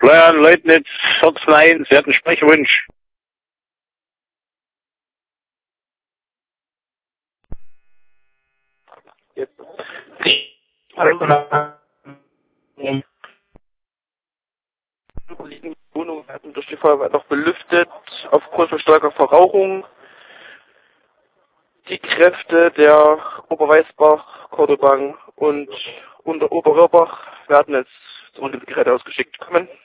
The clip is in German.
Florian Leutnitz, 14.1, Sie hatten Sprechwunsch. Jetzt. Die Wohnungen werden durch die Feuerwehr noch belüftet, aufgrund von starker Verrauchung. Die Kräfte der Oberweißbach, Kordoban und Oberröhrbach werden jetzt zu den Geräte ausgeschickt kommen.